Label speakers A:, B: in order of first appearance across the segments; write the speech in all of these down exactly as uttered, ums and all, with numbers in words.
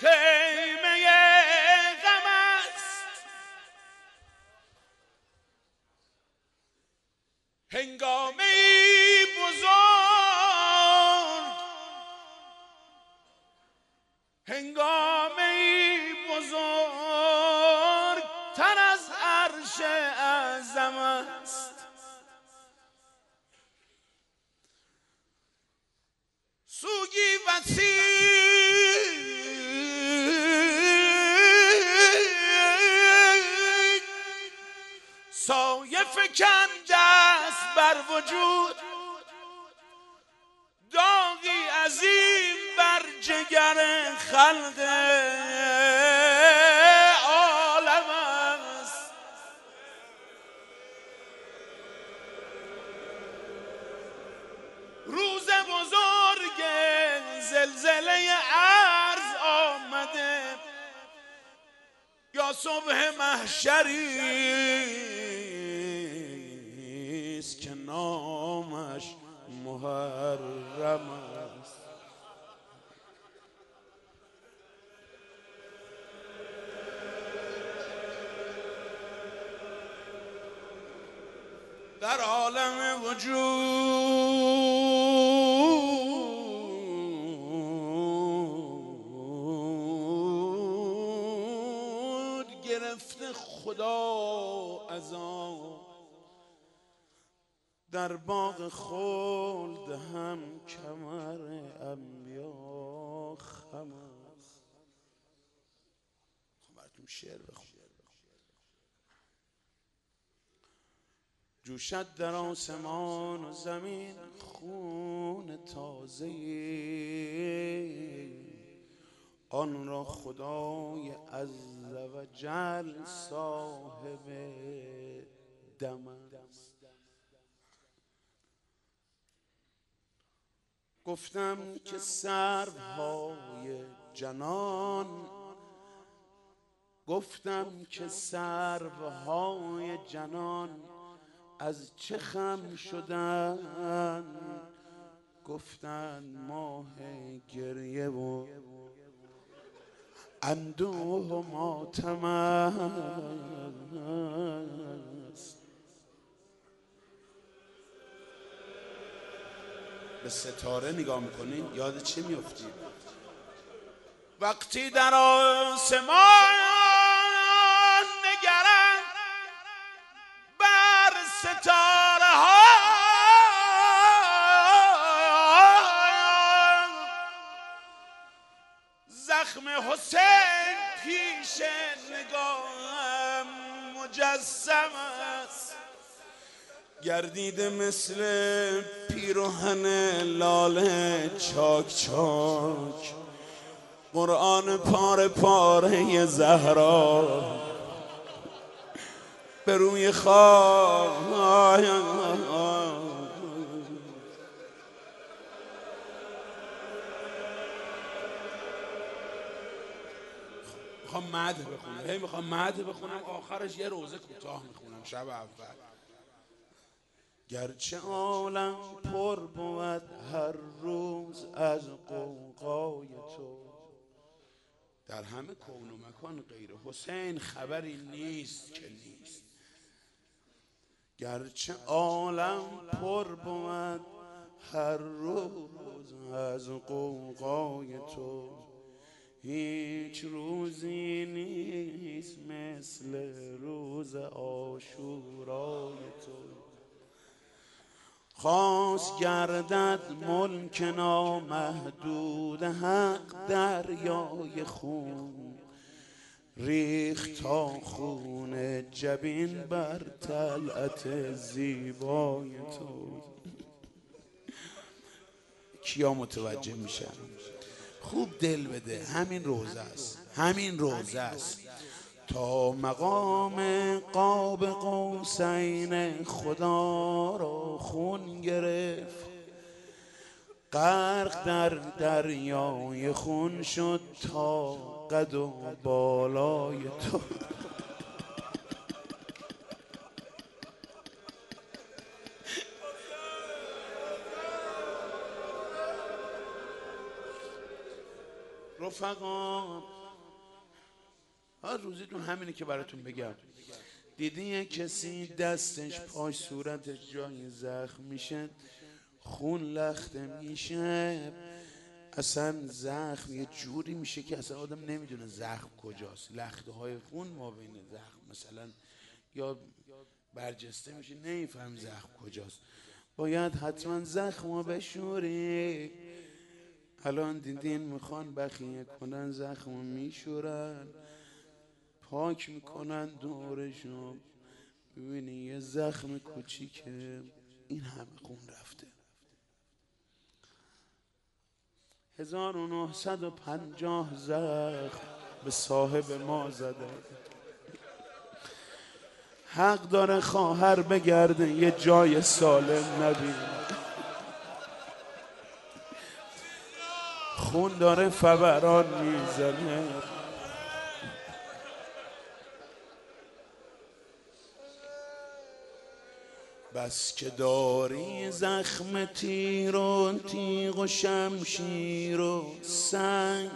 A: خیمه غم است، هنگامه بزرگ، هنگامه بزرگ تر از عرش اعظم است. سوگی وسیع سایه فکنده است بر وجود، داغی عظیم بر جگر خلق عالم است. روز بزرگ زلزله ارض آمده، یا صبح محشری است که نامش محرم است. در عالم وجود گرفته خدا عذاب، در باغ خلد هم کمر انبیا خم است. خب براتون شعر بخونم. جوشد در آسمان و زمین خون تازه، آن را خدای عزوجل صاحب دم است. گفتم که سروهای جنان، گفتم که سروهای جنان از چه خم شدن، گفتن ماه گریه و اندوه و ماتم است. به ستاره نگاه میکنین یاد چه میفتی؟ وقتی در آسمان نگرم بر ستاره ها، زخم حسین پیش نگاهم مجسم است. گردیده مثل پیراهن لاله چاک چاک، قرآن پاره پاره زهرا به روی خاک. میخوام مدح بخونم، هی میخوام مدح بخونم، آخرش یه روزه کوتاه میخونم شب اول. گرچه عالم پر بود هر روز از غوغای تو، در همه کون و مکان غیر حسین خبری نیست که نیست. گرچه عالم پر بود هر روز از غوغای تو، هیچ روزی نیست مثل روز عاشورای تو. خواست گردد ملک نامحدود حق دریای خون، ریخت تا خون جبین بر طلعت زیبای تو. کیا متوجه میشن؟ خوب دل بده، همین روزه است، همین روزه است. تا مقام قاب قوسین خدا را خون گرفت، غرق در دریای خون شد تا قد و بالای تو. رفقا هر روزیتون همینه که براتون بگم. دیدی یه کسی دستش پاش صورتش جای زخم میشه، خون لخته میشه، اصلا زخم یه جوری میشه که اصلا آدم نمیدونه زخم کجاست. لخته های خون ما بین زخم مثلا یا برجسته میشه، نمیفهم زخم کجاست. باید حتما زخم رو بشوری. الان دیدین میخوان بخیه کنن زخم رو میشورن، پاک میکنن دورشو، ببینی یه زخم کوچیکه این همه خون رفته. هزار و نهصد و پنجاه زخم به صاحب ما زده. حق داره خواهر بگرده یه جای سالم نبینه. خون داره فوران میزنه. بس که داری زخم تیر و تیغ و شمشیر و سنگ،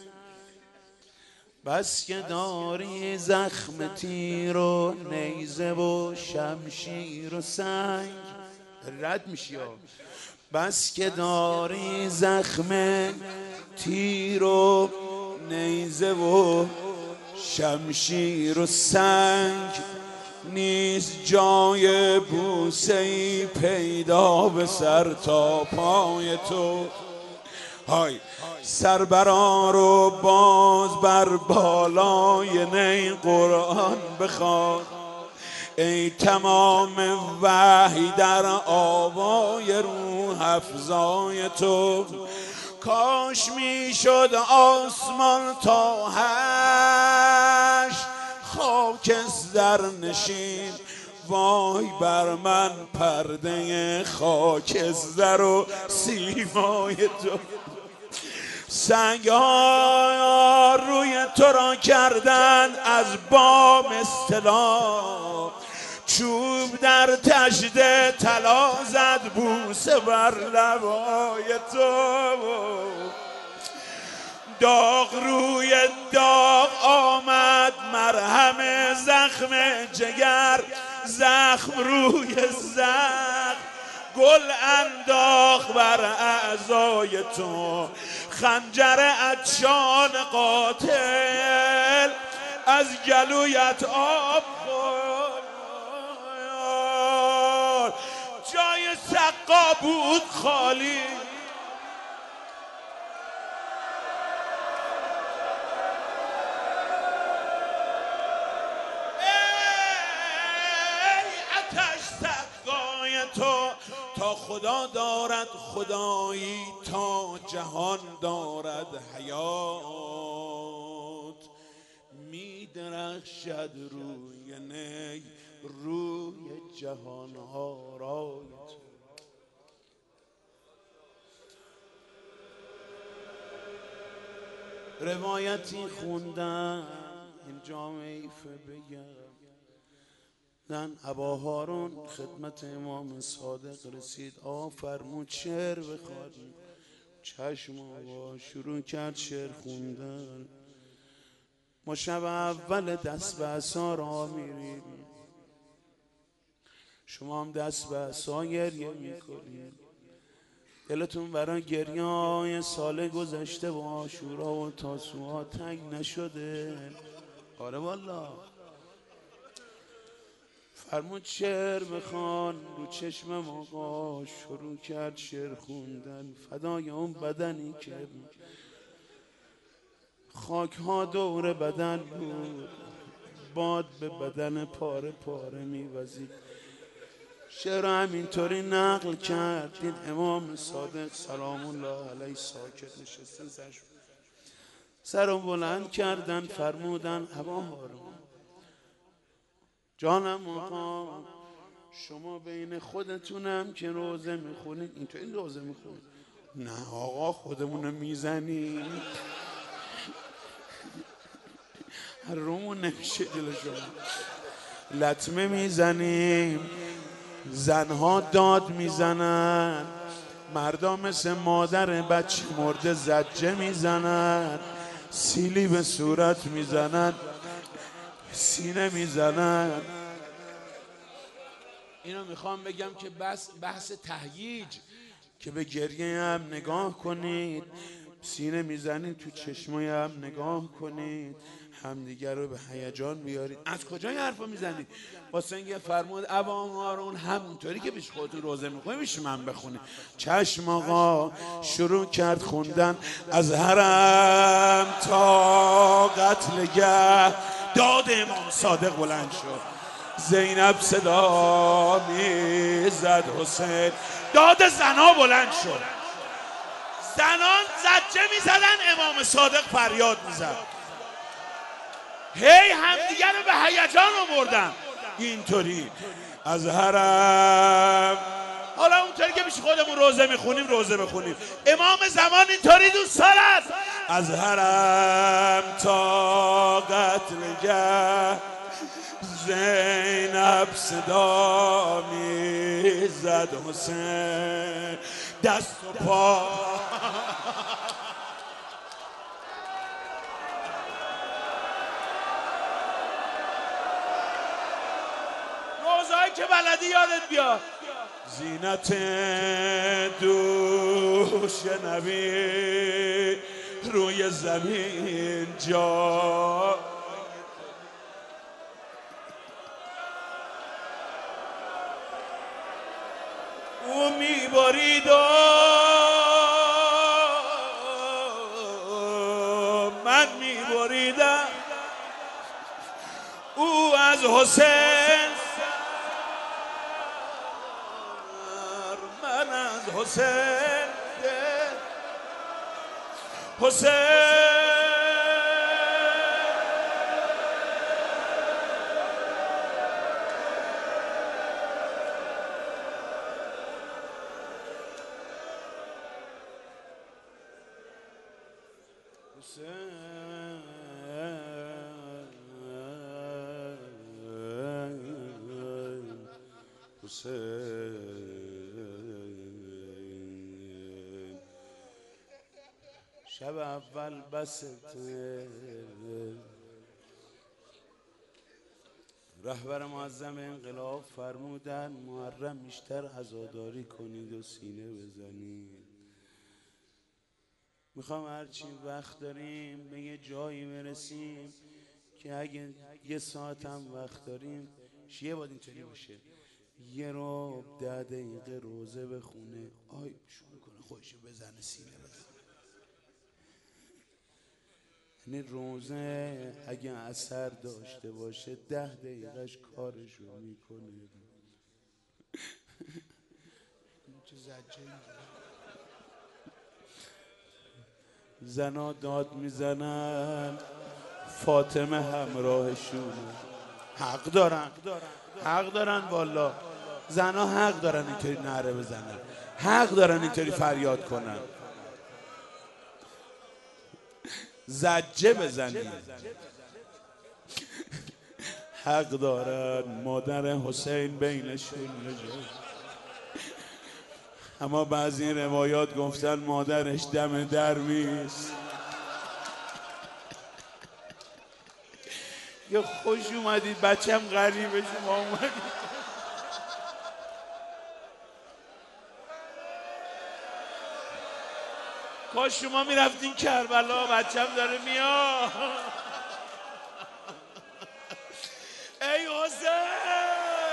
A: بس که داری زخم تیر و نیزه و شمشیر و سنگ. رد میشی ها. بس که داری زخم تیر و نیزه و شمشیر و سنگ، نیست جای بوسه‌ای پیدا به سر تا پای تو. های سر برآر و باز بر بالای نی قرآن بخوان، ای تمام وحی در آوای روح افزای تو. کاش میشد آسمان تا هشت خاکستر نشین، وای بر من پرده خاکستر و سیمای تو. سنگ‌ها روی تو را کردن از بام اصطلاح، چوب در تشت طلا زد بوسه بر لبای تو. داغ روی داغ آمد مرهم زخم جگر، زخم روی زخم گل انداخت بر اعضای تو. خنجر عطشان قاتل از گلویت آب خورد، جای سقا بود خالی. تو تا خدا دارد خدایی، تا جهان دارد حیات، می درخشد روی نی روی جهان آرای تو. روایتی خوندم این جامعیفه بگم، زن ابا هارون خدمت امام صادق رسید. آقا فرمود شعر بخواد. چشم آقا شروع کرد شعر خوندن. ما شب اول دست به عصا را میریم، شما هم دست به عصا گریه میکنید. دلتون برای گریه های سال گذشته و عاشورا و تاسوعا تنگ نشده؟ آره والا. فرمود شعر بخوان. رو چشم آقا شروع کرد شعر خوندن. فدای اون بدنی که خاک ها دور بدن بود، باد به بدن پاره پاره میوزید. شعر همینطوری نقل کرد. دید امام صادق سلام الله علیه ساکت نشسته، سرش سرم بلند کردن. فرمودن ابا هارون جانم آقا، شما بین خودتونم که روزه میخونید اینطور این روزه میخونید؟ نه آقا خودمونو میزنیم، رومون نمیشه جلو شما. لطمه میزنیم، زنها داد میزنن، مردا مثل مادر بچه مرده زجه میزنن. سیلی به صورت میزنن، سینه میزنن. اینو میخوام بگم که بس بحث تهییج که به گریه هم نگاه کنید، سینه میزنید تو چشمای هم نگاه کنید، همدیگر رو به هیجان بیارید. از کجای حرفا میزنید؟ واسه اینکه فرمود ابا هارون همونطوری که پیش خودتون روزه میخونید پیش من بخونید. چشم آقا شروع کرد خوندن از حرم تا قتلگه. داد امام صادق بلند شد، زینب صدا میزد حسین. داد زنا بلند شد، زنان زجه میزدن، امام صادق فریاد میزد. هی همدیگر رو به هیجان آوردن اینطوری از حرم. حالا اونطوری که پیش خودمون روزه میخونیم روزه بخونیم. امام زمان اینطوری دوست دارد از حرم تا قتلگه. زینب صدا میزد حسین، دست و پا روزایی که بلدی یادت بیاد. زینت دوش نبی روی زمین جا. او میبارید و من میباریدم، او از حسین من از حسین حسین. شب اول بسته رهبر معظم انقلاب فرمودن محرم بیشتر عزاداری کنید و سینه بزنید. میخوام هرچی وقت داریم به یه جایی برسیم که اگه یه ساعت هم وقت داریم شیعه باید اینطوری باشه، یه رو ده دقیقه روزه بخونه، آی شروع کنه خودشو بزنه سینه بزنه. یعنی روزه اگه اثر داشته باشه ده دقیقهش کارشو میکنه. چه زجه زنا داد میزنن، فاطمه همراهشونه. حق دارن، حق دارن والا. زنا حق دارن اینطوری نعره بزنن، حق دارن اینطوری فریاد کنن، زجه بزنید. حق دارن. مادر حسین بینشون نجات. اما بعضی روایات گفتن مادرش دم در میست. یه خوش اومدید، بچم غریبه شما اومدید. کاش شما میرفتین کربلا، بچم داره میاد. ای حسین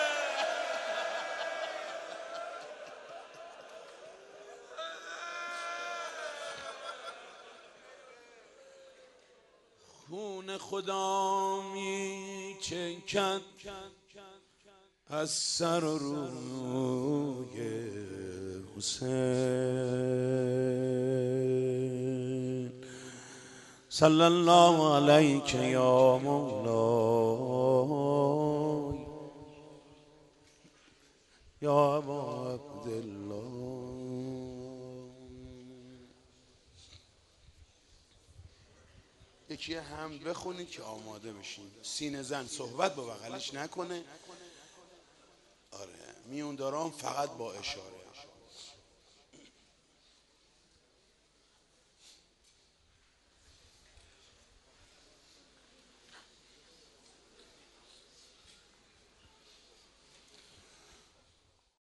A: خون خدا می چکد از سر و روی حسین. صلی الله علیک یا مولای یا ابا عبدالله. یکی حمد بخونید که آماده بشین. سینه زن صحبت با بغلش نکنه. آره میون دارم فقط با اشاره.